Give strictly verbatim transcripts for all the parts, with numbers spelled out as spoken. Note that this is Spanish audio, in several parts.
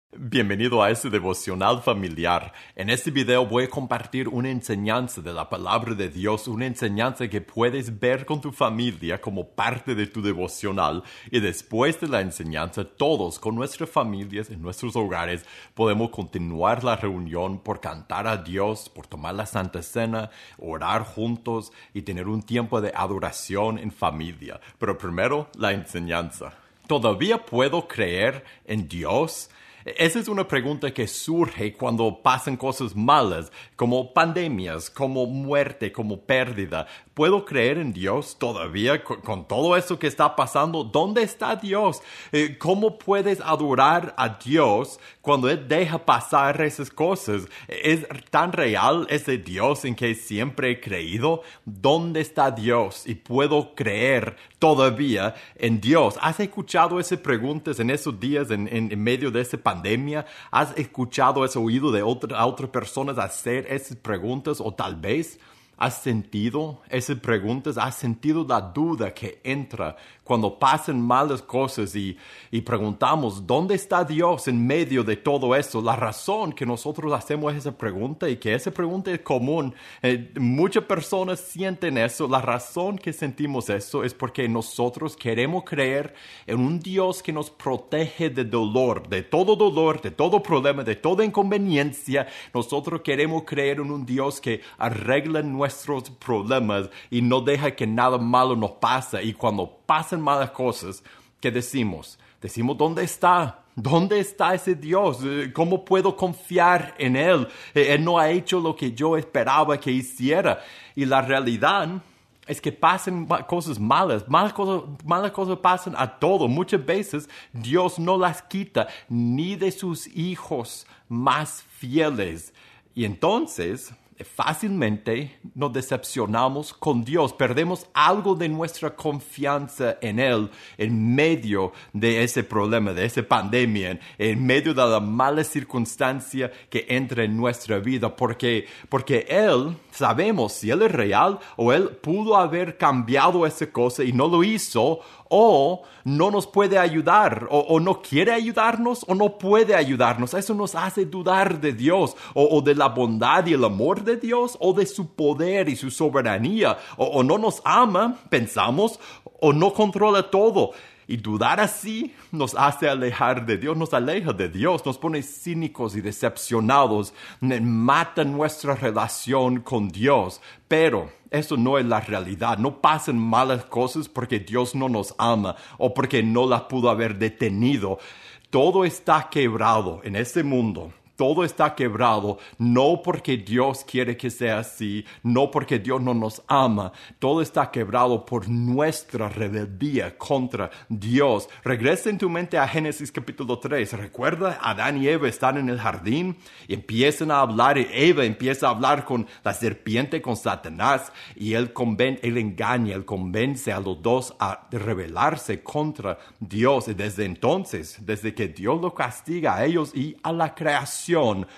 Bienvenido a este devocional familiar. En este video voy a compartir una enseñanza de la palabra de Dios, una enseñanza que puedes ver con tu familia como parte de tu devocional. Y después de la enseñanza, todos con nuestras familias en nuestros hogares podemos continuar la reunión por cantar a Dios, por tomar la Santa Cena, orar juntos y tener un tiempo de adoración en familia. Pero primero, la enseñanza. ¿Todavía puedo creer en Dios? Esa es una pregunta que surge cuando pasan cosas malas, como pandemias, como muerte, como pérdida. ¿Puedo creer en Dios todavía con, con todo eso que está pasando? ¿Dónde está Dios? Eh, ¿Cómo puedes adorar a Dios cuando Él deja pasar esas cosas? ¿Es tan real ese Dios en que siempre he creído? ¿Dónde está Dios? Y puedo creer todavía en Dios. ¿Has escuchado esas preguntas en esos días, en, en, en medio de esa pandemia? ¿Has escuchado, has oído de otra, a otras personas hacer esas preguntas? O tal vez ¿has sentido esas preguntas? ¿Has sentido la duda que entra cuando pasan malas cosas y, y preguntamos, ¿dónde está Dios en medio de todo eso? La razón que nosotros hacemos esa pregunta y que esa pregunta es común, eh, muchas personas sienten eso. La razón que sentimos eso es porque nosotros queremos creer en un Dios que nos protege de dolor, de todo dolor, de todo problema, de toda inconveniencia. Nosotros queremos creer en un Dios que arregla nuestros problemas y no deja que nada malo nos pase. Y cuando pasan malas cosas, ¿qué decimos? Decimos, ¿dónde está? ¿Dónde está ese Dios? ¿Cómo puedo confiar en Él? Él no ha hecho lo que yo esperaba que hiciera. Y la realidad es que pasan cosas malas. Malas cosas, malas cosas pasan a todos. Muchas veces Dios no las quita ni de sus hijos más fieles. Y entonces fácilmente nos decepcionamos con Dios, perdemos algo de nuestra confianza en Él en medio de ese problema, de esa pandemia, en, en medio de la mala circunstancia que entra en nuestra vida, porque, porque Él, sabemos si Él es real o Él pudo haber cambiado esa cosa y no lo hizo, o no nos puede ayudar, o, o no quiere ayudarnos, o no puede ayudarnos. Eso nos hace dudar de Dios, o, o de la bondad y el amor de Dios, o de su poder y su soberanía, o, o no nos ama, pensamos, o no controla todo. Y dudar así nos hace alejar de Dios, nos aleja de Dios, nos pone cínicos y decepcionados, mata nuestra relación con Dios. Pero eso no es la realidad. No pasan malas cosas porque Dios no nos ama o porque no las pudo haber detenido. Todo está quebrado en este mundo. Todo está quebrado, no porque Dios quiere que sea así, no porque Dios no nos ama. Todo está quebrado por nuestra rebeldía contra Dios. Regresa en tu mente a Génesis capítulo tres. Recuerda, Adán y Eva están en el jardín y empiezan a hablar. Y Eva empieza a hablar con la serpiente, con Satanás. Y él, conven- él engaña, él convence a los dos a rebelarse contra Dios. Y desde entonces, desde que Dios lo castiga a ellos y a la creación,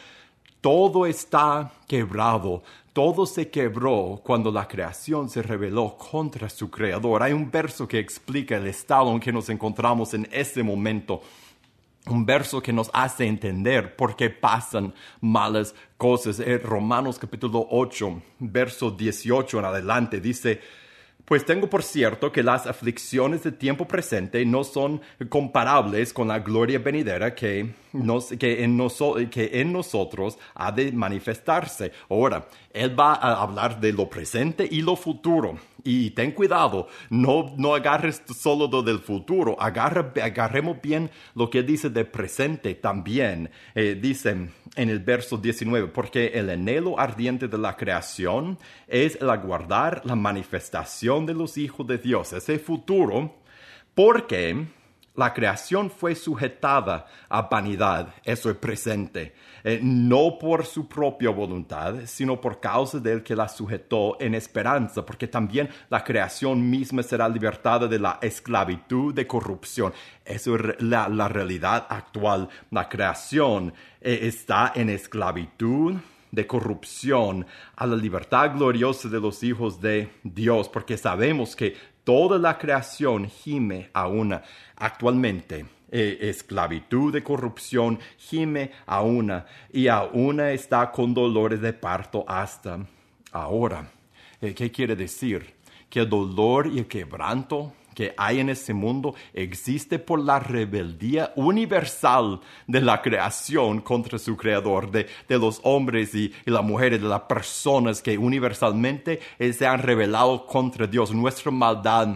todo está quebrado. Todo se quebró cuando la creación se rebeló contra su creador. Hay un verso que explica el estado en que nos encontramos en este momento. Un verso que nos hace entender por qué pasan malas cosas. En Romanos capítulo ocho, verso dieciocho en adelante, dice: Pues tengo por cierto que las aflicciones del tiempo presente no son comparables con la gloria venidera que, nos, que, en, noso, que en nosotros ha de manifestarse. Ahora, él va a hablar de lo presente y lo futuro. Y ten cuidado, no, no agarres solo lo del futuro, agarra, agarremos bien lo que dice de presente también. Eh, dice en el verso diecinueve, porque el anhelo ardiente de la creación es el aguardar la manifestación de los hijos de Dios, ese futuro, porque la creación fue sujetada a vanidad, eso es presente, eh, no por su propia voluntad, sino por causa del que la sujetó en esperanza, porque también la creación misma será libertada de la esclavitud de corrupción. Eso es la, la realidad actual. La creación eh, está en esclavitud de corrupción a la libertad gloriosa de los hijos de Dios, porque sabemos que toda la creación gime a una actualmente eh, esclavitud de corrupción, gime a una, y a una está con dolores de parto hasta ahora. Eh, ¿Qué quiere decir? Que el dolor y el quebranto que hay en ese mundo existe por la rebeldía universal de la creación contra su creador, de, de los hombres y, y las mujeres, de las personas que universalmente eh, se han rebelado contra Dios. Nuestra maldad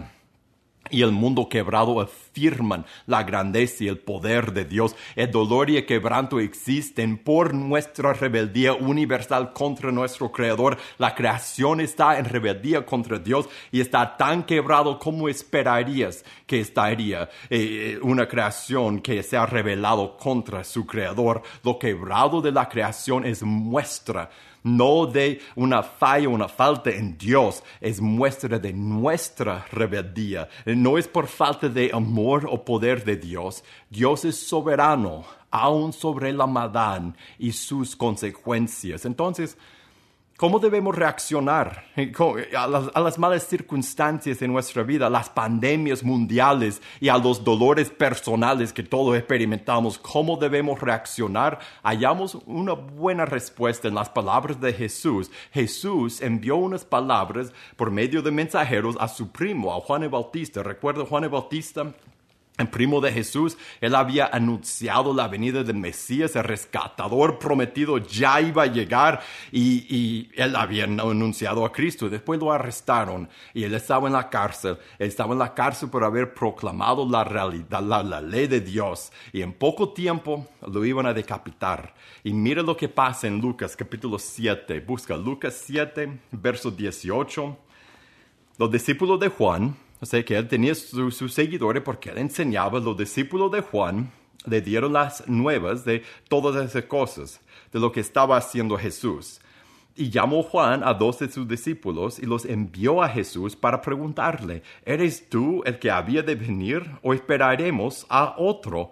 y el mundo quebrado afirman la grandeza y el poder de Dios. El dolor y el quebranto existen por nuestra rebeldía universal contra nuestro Creador. La creación está en rebeldía contra Dios y está tan quebrado como esperarías que estaría eh, una creación que se ha rebelado contra su Creador. Lo quebrado de la creación es muestra no de una falla, una falta en Dios, es muestra de nuestra rebeldía. No es por falta de amor o poder de Dios. Dios es soberano, aún sobre la maldad y sus consecuencias. Entonces, ¿cómo debemos reaccionar a las, a las malas circunstancias de nuestra vida, a las pandemias mundiales y a los dolores personales que todos experimentamos? ¿Cómo debemos reaccionar? Hallamos una buena respuesta en las palabras de Jesús. Jesús envió unas palabras por medio de mensajeros a su primo, a Juan el Bautista. ¿Recuerda Juan el Bautista? El primo de Jesús, él había anunciado la venida del Mesías, el rescatador prometido ya iba a llegar y, y él había anunciado a Cristo. Después lo arrestaron y él estaba en la cárcel. Él estaba en la cárcel por haber proclamado la realidad, la, la ley de Dios. Y en poco tiempo lo iban a decapitar. Y mira lo que pasa en Lucas capítulo siete. Busca Lucas siete, verso dieciocho. Los discípulos de Juan, o sea que él tenía sus su seguidores porque él enseñaba, los discípulos de Juan le dieron las nuevas de todas esas cosas, de lo que estaba haciendo Jesús. Y llamó Juan a dos de sus discípulos y los envió a Jesús para preguntarle, ¿eres tú el que había de venir o esperaremos a otro?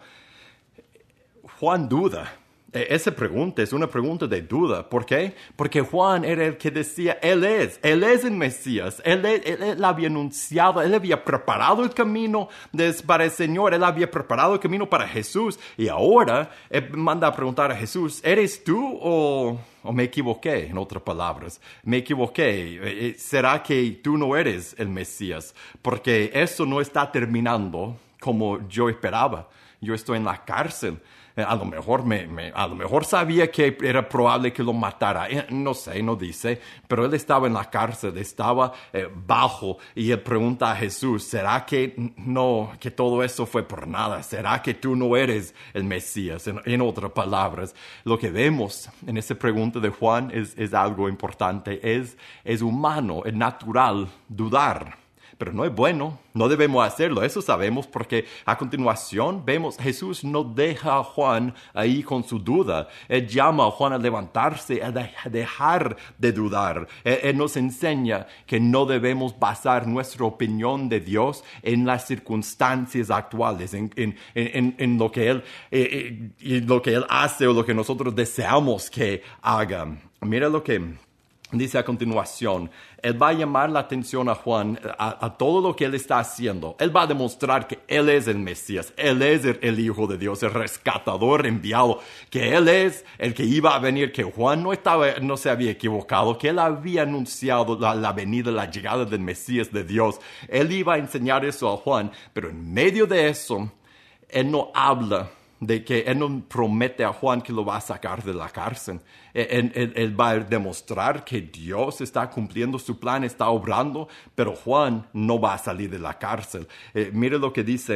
Juan duda. Esa pregunta es una pregunta de duda. ¿Por qué? Porque Juan era el que decía, Él es, Él es el Mesías. Él, él, él había anunciado, Él había preparado el camino para el Señor. Él había preparado el camino para Jesús. Y ahora Él manda a preguntar a Jesús, ¿eres tú o, o me equivoqué? En otras palabras, me equivoqué. ¿Será que tú no eres el Mesías? Porque eso no está terminando como yo esperaba. Yo estoy en la cárcel. A lo mejor me, me, a lo mejor sabía que era probable que lo matara. No sé, no dice. Pero él estaba en la cárcel, estaba eh, bajo. Y él pregunta a Jesús, ¿será que no, que todo eso fue por nada? ¿Será que tú no eres el Mesías? En, en otras palabras, lo que vemos en esa pregunta de Juan es, es algo importante. Es, es humano, es natural dudar. Pero no es bueno, no debemos hacerlo, eso sabemos, porque a continuación vemos Jesús no deja a Juan ahí con su duda. Él llama a Juan a levantarse, a dejar de dudar. Él, él nos enseña que no debemos basar nuestra opinión de Dios en las circunstancias actuales, en, en, en, en lo que Él, eh, eh, lo que Él hace o lo que nosotros deseamos que haga. Mira lo que dice a continuación. Él va a llamar la atención a Juan a, a todo lo que él está haciendo. Él va a demostrar que él es el Mesías, él es el, el Hijo de Dios, el rescatador enviado, que él es el que iba a venir, que Juan no, estaba, no se había equivocado, que él había anunciado la, la venida, la llegada del Mesías de Dios. Él iba a enseñar eso a Juan, pero en medio de eso, él no habla de que él no promete a Juan que lo va a sacar de la cárcel. Él, él, él va a demostrar que Dios está cumpliendo su plan, está obrando, pero Juan no va a salir de la cárcel. Eh, mire lo que dice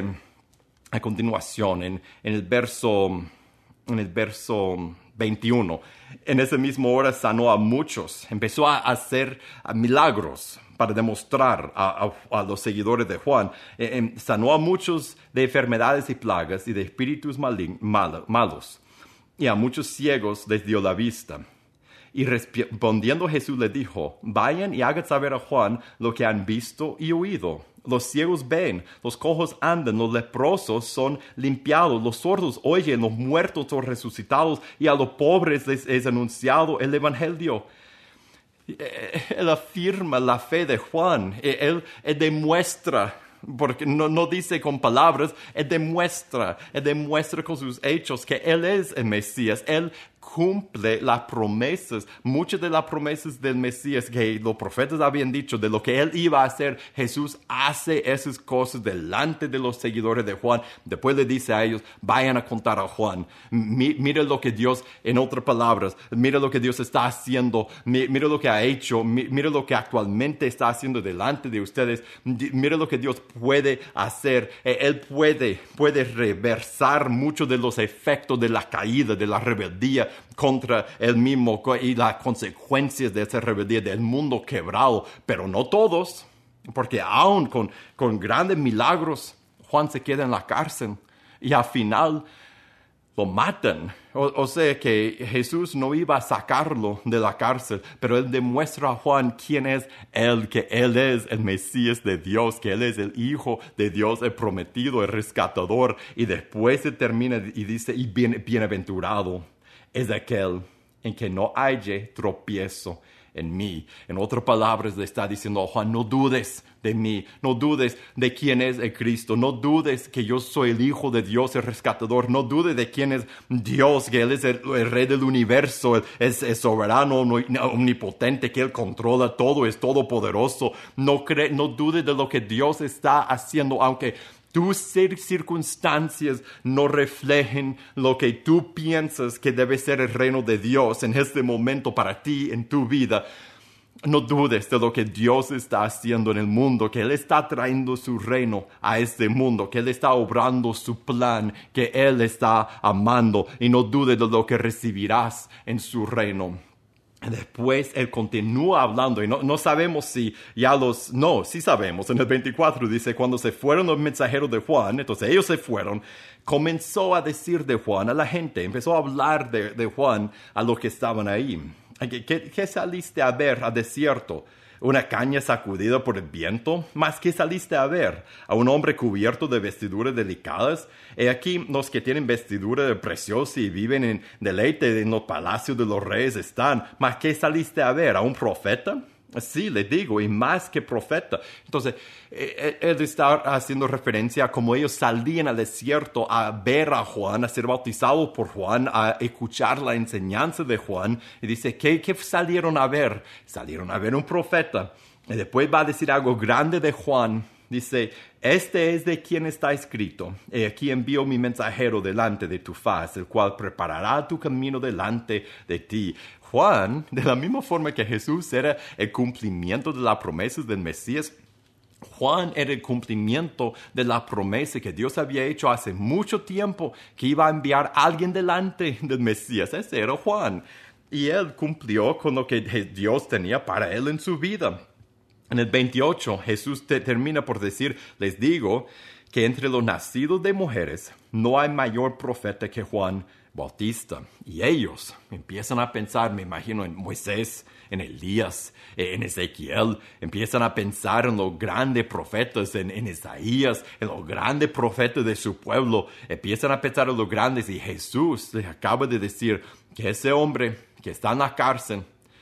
a continuación en, en el verso, en el verso veintiuno. En esa misma hora sanó a muchos, empezó a hacer milagros para demostrar a, a, a los seguidores de Juan. Eh, eh, sanó a muchos de enfermedades y plagas y de espíritus malign, mal, malos. Y a muchos ciegos les dio la vista. Y respondiendo Jesús les dijo, vayan y hagan saber a Juan lo que han visto y oído. Los ciegos ven, los cojos andan, los leprosos son limpiados, los sordos oyen, los muertos son resucitados y a los pobres les es anunciado el evangelio. Él afirma la fe de Juan, él, él demuestra porque no, no dice con palabras, Él demuestra, Él demuestra con sus hechos que Él es el Mesías. Él cumple las promesas, muchas de las promesas del Mesías que los profetas habían dicho de lo que Él iba a hacer. Jesús hace esas cosas delante de los seguidores de Juan. Después le dice a ellos, vayan a contar a Juan. Mi, mire lo que Dios, en otras palabras, mire lo que Dios está haciendo, mi, mire lo que ha hecho, mi, mire lo que actualmente está haciendo delante de ustedes, mire lo que Dios puede hacer. Él puede, puede reversar muchos de los efectos de la caída, de la rebeldía contra él mismo y las consecuencias de esa rebeldía del mundo quebrado, pero no todos, porque aún con, con grandes milagros, Juan se queda en la cárcel y al final lo matan. O, o sea que Jesús no iba a sacarlo de la cárcel, pero Él demuestra a Juan quién es Él, que Él es el Mesías de Dios, que Él es el Hijo de Dios, el prometido, el rescatador. Y después se termina y dice, y bien, bienaventurado es aquel en que no haya tropiezo en mí. En otras palabras, le está diciendo a Juan, no dudes de mí, no dudes de quién es el Cristo, no dudes que yo soy el Hijo de Dios, el rescatador, no dudes de quién es Dios, que Él es el, el Rey del universo, es, es soberano, omnipotente, que Él controla todo, es todopoderoso. No, cre- no dudes de lo que Dios está haciendo, aunque tus circunstancias no reflejen lo que tú piensas que debe ser el reino de Dios en este momento para ti, en tu vida. No dudes de lo que Dios está haciendo en el mundo, que Él está trayendo su reino a este mundo, que Él está obrando su plan, que Él está amando, y no dudes de lo que recibirás en su reino. Después Él continúa hablando y no, no sabemos si ya los... No, sí sabemos. En el veinticuatro dice, cuando se fueron los mensajeros de Juan, entonces ellos se fueron, comenzó a decir de Juan a la gente, empezó a hablar de, de Juan a los que estaban ahí. ¿Qué, qué, qué saliste a ver al desierto? ¿Una caña sacudida por el viento? ¿Más qué saliste a ver? ¿A un hombre cubierto de vestiduras delicadas? He aquí los que tienen vestiduras preciosas y viven en deleite en los palacios de los reyes están. ¿Más qué saliste a ver? ¿A un profeta? Sí, le digo, y más que profeta. Entonces, él está haciendo referencia a cómo ellos salían al desierto a ver a Juan, a ser bautizados por Juan, a escuchar la enseñanza de Juan. Y dice, ¿qué, qué salieron a ver? Salieron a ver un profeta. Y después va a decir algo grande de Juan. Dice, este es de quien está escrito, y aquí envío mi mensajero delante de tu faz, el cual preparará tu camino delante de ti. Juan, de la misma forma que Jesús era el cumplimiento de las promesas del Mesías, Juan era el cumplimiento de la promesa que Dios había hecho hace mucho tiempo, que iba a enviar a alguien delante del Mesías. Ese era Juan. Y él cumplió con lo que Dios tenía para él en su vida. En el veintiocho, Jesús te termina por decir, les digo que entre los nacidos de mujeres no hay mayor profeta que Juan Bautista. Y ellos empiezan a pensar, me imagino, en Moisés, en Elías, en Ezequiel. Empiezan a pensar en los grandes profetas, en, en Isaías, en los grandes profetas de su pueblo. Empiezan a pensar en los grandes. Y Jesús les acaba de decir que ese hombre que está en la cárcel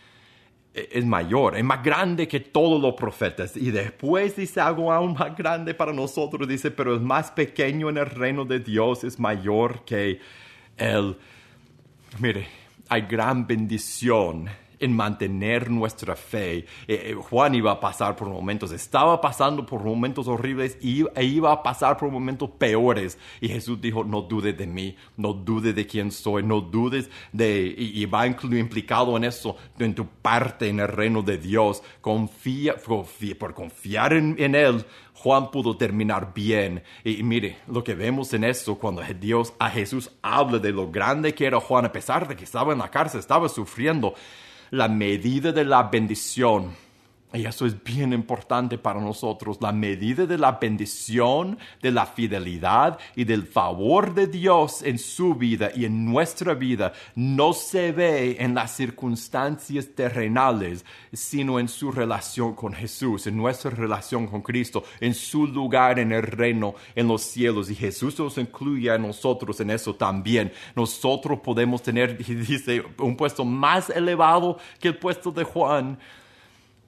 es mayor, es más grande que todos los profetas. Y después dice algo aún más grande para nosotros. Dice, pero el más pequeño en el reino de Dios es mayor que él. Mire, hay gran bendición en mantener nuestra fe. Eh, Juan iba a pasar por momentos, estaba pasando por momentos horribles y, e iba a pasar por momentos peores. Y Jesús dijo, no dudes de mí, no dudes de quién soy, no dudes de... Y, y va incluido implicado en eso, en tu parte en el reino de Dios. Confía, confía por confiar en, en Él, Juan pudo terminar bien. Y, y mire, lo que vemos en eso, cuando Dios a Jesús habla de lo grande que era Juan, a pesar de que estaba en la cárcel, estaba sufriendo, la medida de la bendición, y eso es bien importante para nosotros, la medida de la bendición, de la fidelidad y del favor de Dios en su vida y en nuestra vida, no se ve en las circunstancias terrenales, sino en su relación con Jesús, en nuestra relación con Cristo, en su lugar en el reino, en los cielos. Y Jesús nos incluye a nosotros en eso también. Nosotros podemos tener, dice, un puesto más elevado que el puesto de Juan.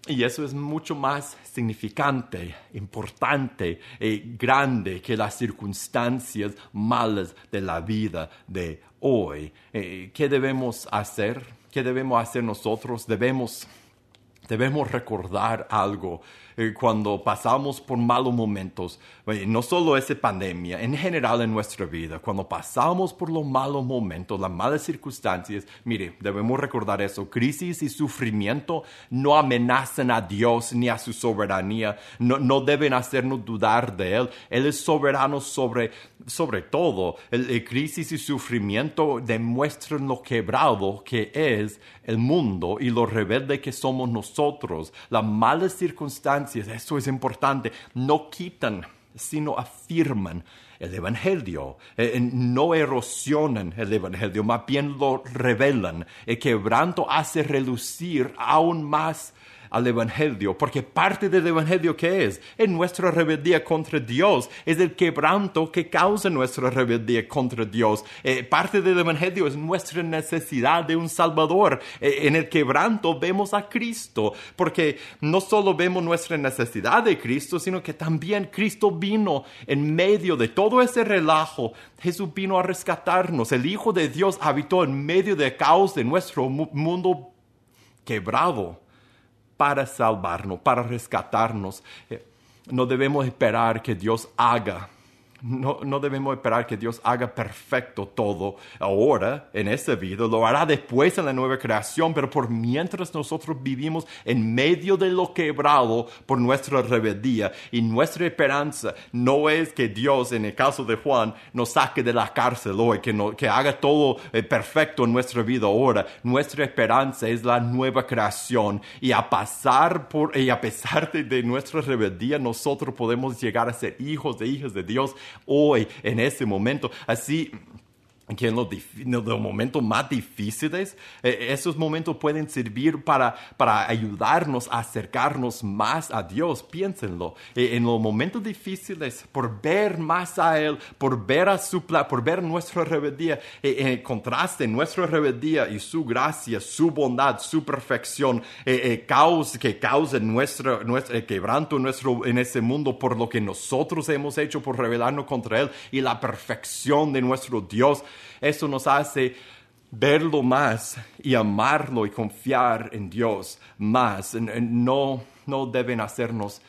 Y eso es mucho más significante, importante y grande que las circunstancias malas de la vida de hoy. Eh, ¿Qué debemos hacer? ¿Qué debemos hacer nosotros? Debemos, debemos recordar algo. Eh, cuando pasamos por malos momentos, eh, no solo esa pandemia, en general en nuestra vida, cuando pasamos por los malos momentos, las malas circunstancias, mire, debemos recordar eso. Crisis y sufrimiento no amenazan a Dios ni a su soberanía, no, no deben hacernos dudar de Él. Él es soberano sobre, sobre todo. El, el crisis y sufrimiento demuestran lo quebrado que es el mundo y lo rebelde que somos nosotros. Las malas circunstancias, eso es importante, no quitan, sino afirman el Evangelio. Eh, no erosionan el Evangelio, más bien lo revelan. El quebranto hace relucir aún más al Evangelio, porque parte del Evangelio, ¿qué es? Es nuestra rebeldía contra Dios, es el quebranto que causa nuestra rebeldía contra Dios. Eh, parte del Evangelio es nuestra necesidad de un Salvador. Eh, en el quebranto vemos a Cristo, porque no solo vemos nuestra necesidad de Cristo, sino que también Cristo vino en medio de todo ese relajo. Jesús vino a rescatarnos. El Hijo de Dios habitó en medio del caos de nuestro mu- mundo quebrado, para salvarnos, para rescatarnos. Eh, no debemos esperar que Dios haga, no, no debemos esperar que Dios haga perfecto todo ahora, en esta vida. Lo hará después en la nueva creación, pero por mientras nosotros vivimos en medio de lo quebrado por nuestra rebeldía. Y nuestra esperanza no es que Dios, en el caso de Juan, nos saque de la cárcel hoy, que, no, que haga todo eh, perfecto en nuestra vida ahora. Nuestra esperanza es la nueva creación. Y a, pasar por, y a pesar de, de nuestra rebeldía, nosotros podemos llegar a ser hijos e hijas de Dios hoy, en ese momento. Así que en los, en los momentos más difíciles, eh, esos momentos pueden servir para, para ayudarnos a acercarnos más a Dios. Piénsenlo. Eh, en los momentos difíciles, por ver más a Él, por ver a su plan, por ver nuestra rebeldía, eh, en el contraste, nuestra rebeldía y su gracia, su bondad, su perfección, eh, eh, causa, que causa nuestro, nuestro eh, quebranto nuestro, en ese mundo por lo que nosotros hemos hecho por rebelarnos contra Él, y la perfección de nuestro Dios. Eso nos hace verlo más y amarlo y confiar en Dios más. No, no deben hacernos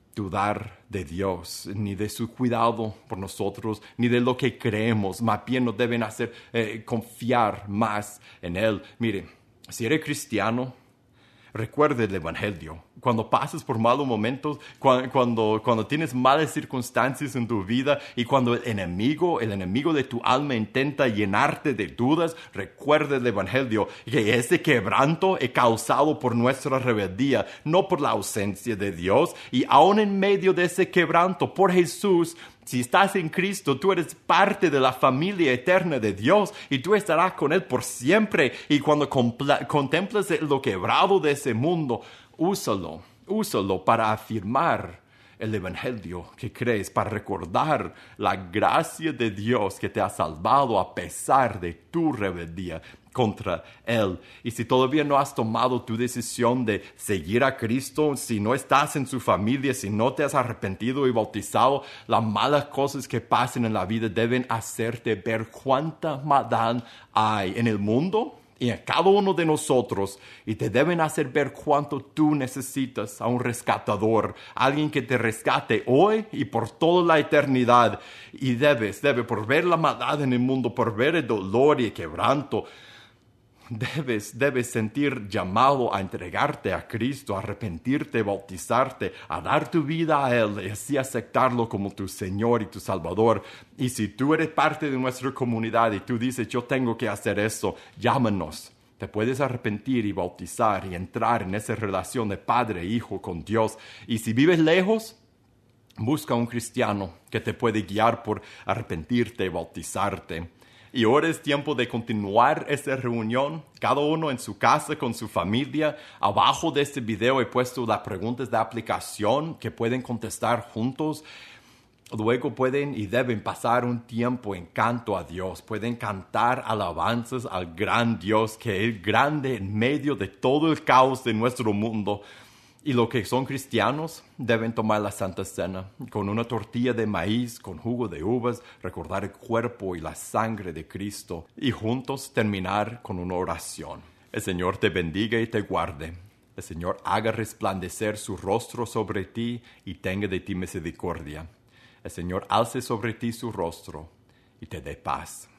dudar de Dios, ni de su cuidado por nosotros, ni de lo que creemos. Más bien nos deben hacer eh, confiar más en Él. Mire, si eres cristiano, recuerde el Evangelio. Cuando pases por malos momentos, cuando, cuando, cuando tienes malas circunstancias en tu vida y cuando el enemigo, el enemigo de tu alma intenta llenarte de dudas, recuerda el Evangelio, que ese quebranto es causado por nuestra rebeldía, no por la ausencia de Dios. Y aún en medio de ese quebranto, por Jesús, si estás en Cristo, tú eres parte de la familia eterna de Dios y tú estarás con Él por siempre. Y cuando contemplas lo quebrado de ese mundo, úsalo, úsalo para afirmar el Evangelio que crees, para recordar la gracia de Dios que te ha salvado a pesar de tu rebeldía contra Él. Y si todavía no has tomado tu decisión de seguir a Cristo, si no estás en su familia, si no te has arrepentido y bautizado, las malas cosas que pasan en la vida deben hacerte ver cuánta maldad hay en el mundo y en cada uno de nosotros, y te deben hacer ver cuánto tú necesitas a un rescatador, alguien que te rescate hoy y por toda la eternidad. Y debes, debes, por ver la maldad en el mundo, por ver el dolor y el quebranto, Debes, debes sentir llamado a entregarte a Cristo, a arrepentirte, bautizarte, a dar tu vida a Él y así aceptarlo como tu Señor y tu Salvador. Y si tú eres parte de nuestra comunidad y tú dices, yo tengo que hacer eso, llámanos. Te puedes arrepentir y bautizar y entrar en esa relación de padre e hijo con Dios. Y si vives lejos, busca un cristiano que te puede guiar por arrepentirte y bautizarte. Y ahora es tiempo de continuar esta reunión, cada uno en su casa con su familia. Abajo de este video he puesto las preguntas de aplicación que pueden contestar juntos. Luego pueden y deben pasar un tiempo en canto a Dios. Pueden cantar alabanzas al gran Dios que es grande en medio de todo el caos de nuestro mundo. Y los que son cristianos deben tomar la Santa Cena con una tortilla de maíz, con jugo de uvas, recordar el cuerpo y la sangre de Cristo y juntos terminar con una oración. El Señor te bendiga y te guarde. El Señor haga resplandecer su rostro sobre ti y tenga de ti misericordia. El Señor alce sobre ti su rostro y te dé paz.